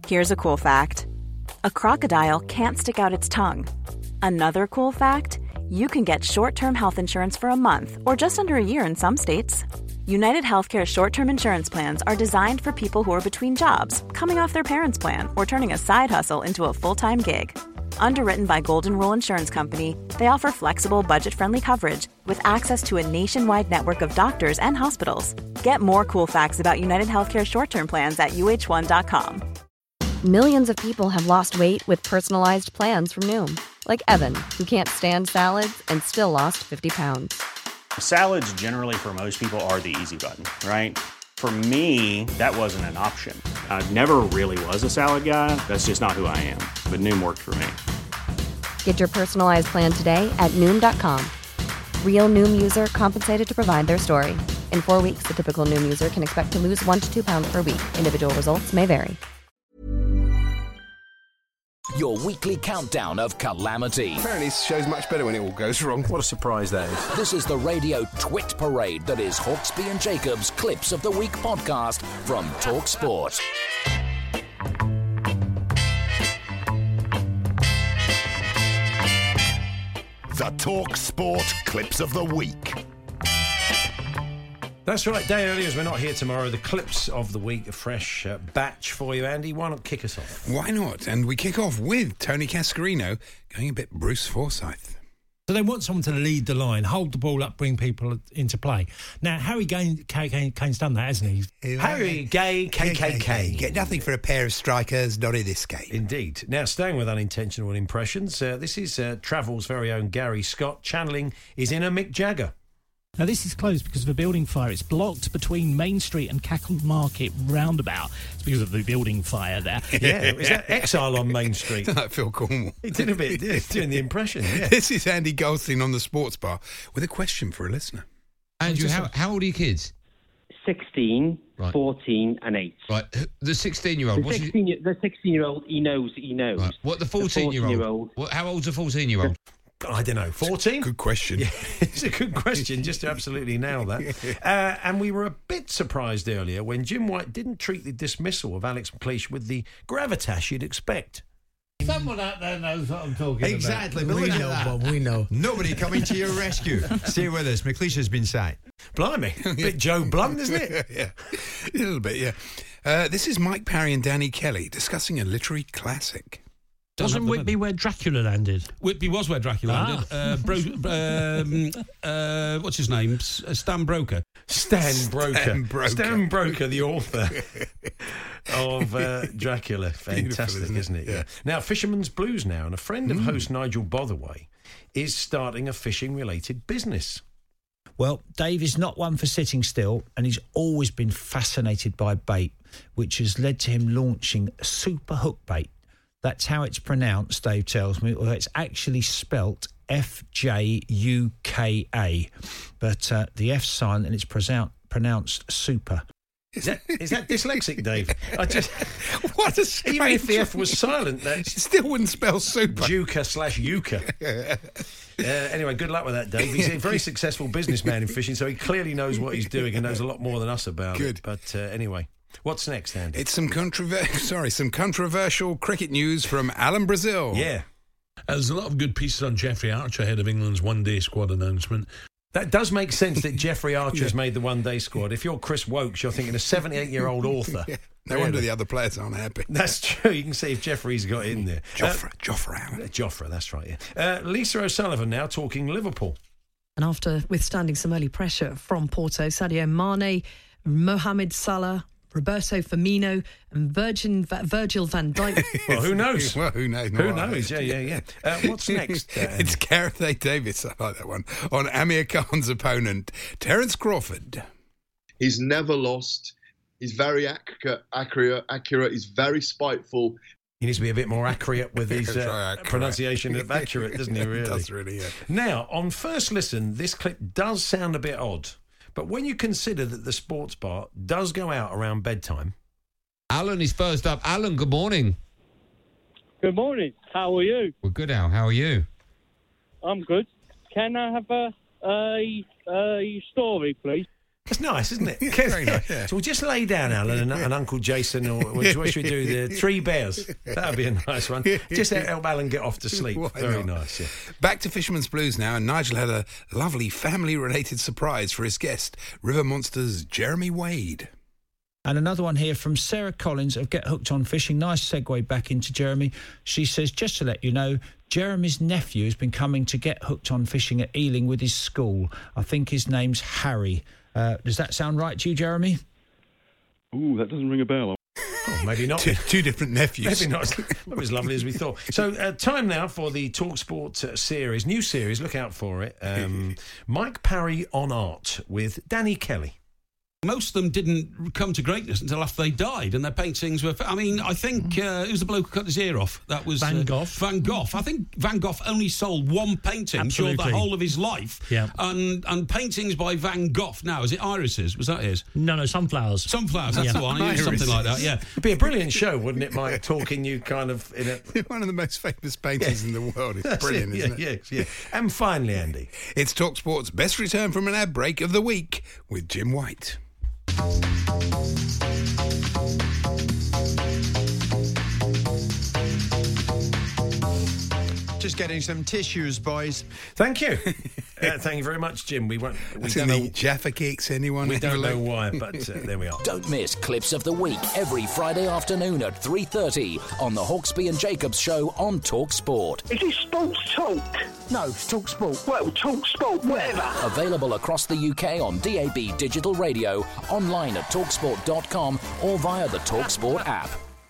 Here's a cool fact. A crocodile can't stick out its tongue. Another cool fact, you can get short-term health insurance for a month or just under a year in some states. United Healthcare short-term insurance plans are designed for people who are between jobs, coming off their parents' plan, or turning a side hustle into a full-time gig. Underwritten by Golden Rule Insurance Company, they offer flexible, budget-friendly coverage with access to a nationwide network of doctors and hospitals. Get more cool facts about United Healthcare short-term plans at uh1.com. Millions of people have lost weight with personalized plans from Noom. Like Evan, who can't stand salads and still lost 50 pounds. Salads generally for most people are the easy button, right? For me, that wasn't an option. I never really was a salad guy. That's just not who I am. But Noom worked for me. Get your personalized plan today at Noom.com. Real Noom user compensated to provide their story. In 4 weeks, the typical Noom user can expect to lose 1 to 2 pounds per week. Individual results may vary. Your weekly countdown of calamity. Apparently this show's much better when it all goes wrong. What a surprise that is. This is the radio twit parade that is Hawksby and Jacobs' Clips of the Week podcast from TalkSport. The TalkSport Clips of the Week. That's right, day early as we're not here tomorrow. The clips of the week, a fresh batch for you, Andy. Why not kick us off? Why not? And we kick off with Tony Cascarino going a bit Bruce Forsyth. So they want someone to lead the line, hold the ball up, bring people into play. Now, Harry Kane's done that, hasn't he? Harry Gay, KKK. Get nothing for a pair of strikers, not in this game. Indeed. Now, staying with unintentional impressions, this is Travel's very own Gary Scott channeling his inner Mick Jagger. Now, this is closed because of a building fire. It's blocked between Main Street and Cackle Market roundabout. It's because of the building fire there. Yeah, is that Exile on Main Street? Like Phil Cornwall. He did a bit, doing the impression, yeah. This is Andy Goldstein on the Sports Bar with a question for a listener. Andrew, how old are your kids? 16, right. 14 and 8. Right, the 16-year-old. The 16-year-old, he knows. Right. What, the 14-year-old? How old's a 14-year-old? I don't know, 14? Good question. Yeah, it's a good question, just to absolutely nail that. And we were a bit surprised earlier when Jim White didn't treat the dismissal of Alex McLeish with the gravitas you'd expect. Someone out there knows what I'm talking Exactly, about. but we know, Bob, we know. Nobody coming to your rescue. Stay with us. McLeish has been sacked. Blimey, bit Joe Blunt, isn't it? Yeah, a little bit, yeah. This is Mike Parry and Danny Kelly discussing a literary classic. Wasn't Whitby where Dracula landed? Whitby was where Dracula landed. What's his name? Stan Broker. Stan Broker, the author of Dracula. Fantastic, isn't it? Yeah. Now, Fisherman's Blues now, and a friend of host Nigel Botherway is starting a fishing-related business. Well, Dave is not one for sitting still, and he's always been fascinated by bait, which has led to him launching Super Hook Bait. That's how it's pronounced, Dave tells me, although it's actually spelt F-J-U-K-A. But the F's silent and it's pronounced super. Is that dyslexic, Dave? What a strange... Even if the F was silent, that still wouldn't spell super. Juka/Yuka. Anyway, good luck with that, Dave. He's a very successful businessman in fishing, so he clearly knows what he's doing and knows a lot more than us about it. But anyway... What's next, Andy? It's some controversial cricket news from Alan Brazil. Yeah. There's a lot of good pieces on Jeffrey Archer ahead of England's one-day squad announcement. That does make sense that Jeffrey Archer's made the one-day squad. If you're Chris Wokes, you're thinking a 78-year-old author. Yeah. No wonder the other players aren't happy. That's true. You can see if Jeffrey's got in there. Joffre Allen. Joffre, that's right, yeah. Lisa O'Sullivan now talking Liverpool. And after withstanding some early pressure from Porto, Sadio Mane, Mohamed Salah, Roberto Firmino and Virgil van Dijk. Well, who knows? Who knows? Who knows? Yeah. What's next? It's Gareth A. Davis, I like that one, on Amir Khan's opponent, Terence Crawford. He's never lost. He's very accurate. He's very spiteful. He needs to be a bit more accurate with his pronunciation of accurate, doesn't he, really? It does really, yeah. Now, on first listen, this clip does sound a bit odd. But when you consider that the sports bar does go out around bedtime... Alan is first up. Alan, good morning. Good morning. How are you? We're good, Al. How are you? I'm good. Can I have a story, please? That's nice, isn't it? Very nice, yeah. So we'll just lay down, Alan, and Uncle Jason, or what should we do? The Three Bears. That would be a nice one. Just help Alan get off to sleep. Very nice, yeah. Back to Fisherman's Blues now, and Nigel had a lovely family-related surprise for his guest, River Monsters' Jeremy Wade. And another one here from Sarah Collins of Get Hooked on Fishing. Nice segue back into Jeremy. She says, just to let you know, Jeremy's nephew has been coming to Get Hooked on Fishing at Ealing with his school. I think his name's Harry. Does that sound right to you, Jeremy? Ooh, that doesn't ring a bell. Oh, maybe not. Two different nephews. Maybe not as lovely as we thought. So, time now for the TalkSport series, new series. Look out for it. Mike Parry on Art with Danny Kelly. Most of them didn't come to greatness until after they died, and their paintings were... I mean, I think... who was the bloke who cut his ear off? That was... Van Gogh. Van Gogh. I think Van Gogh only sold one painting during the whole of his life. Yeah. And paintings by Van Gogh now, is it irises? Was that his? No, sunflowers. Sunflowers, that's the one. He used something like that, yeah. It'd be a brilliant show, wouldn't it, Mike? Talking you kind of in a... One of the most famous painters in the world. It's brilliant, isn't it? Yeah. And finally, Andy. It's TalkSport's best return from an ad break of the week with Jim White. Just getting some tissues, boys. Thank you. Thank you very much, Jim. We don't know Jaffa Cakes, anyone? We don't know why, but there we are. Don't miss Clips of the Week every Friday afternoon at 3:30 on the Hawksby and Jacobs Show on Talk Sport. Is this Sports Talk? No, it's Talk Sport. Well, Talk Sport, whatever. Available across the UK on DAB digital radio, online at talksport.com or via the Talk Sport app.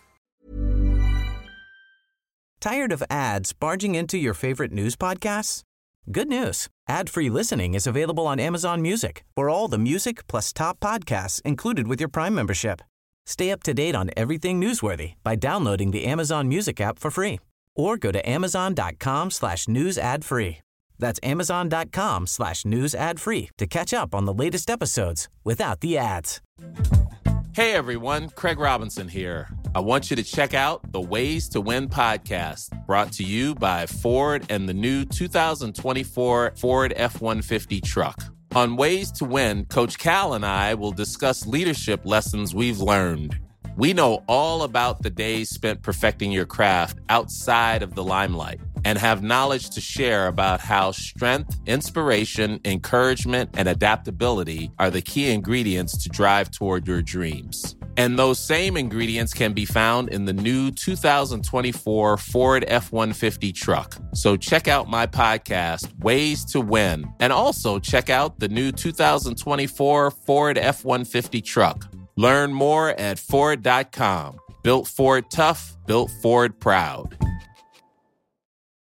Tired of ads barging into your favorite news podcasts? Good news. Ad-free listening is available on Amazon Music for all the music plus top podcasts included with your Prime membership. Stay up to date on everything newsworthy by downloading the Amazon Music app for free or go to amazon.com/news ad free. That's amazon.com/news ad free to catch up on the latest episodes without the ads. Hey everyone, Craig Robinson here. I want you to check out the Ways to Win podcast, brought to you by Ford and the new 2024 Ford F-150 truck. On Ways to Win, Coach Cal and I will discuss leadership lessons we've learned. We know all about the days spent perfecting your craft outside of the limelight and have knowledge to share about how strength, inspiration, encouragement, and adaptability are the key ingredients to drive toward your dreams. And those same ingredients can be found in the new 2024 Ford F-150 truck. So check out my podcast, Ways to Win, and also check out the new 2024 Ford F-150 truck. Learn more at Ford.com. Built Ford tough, built Ford proud.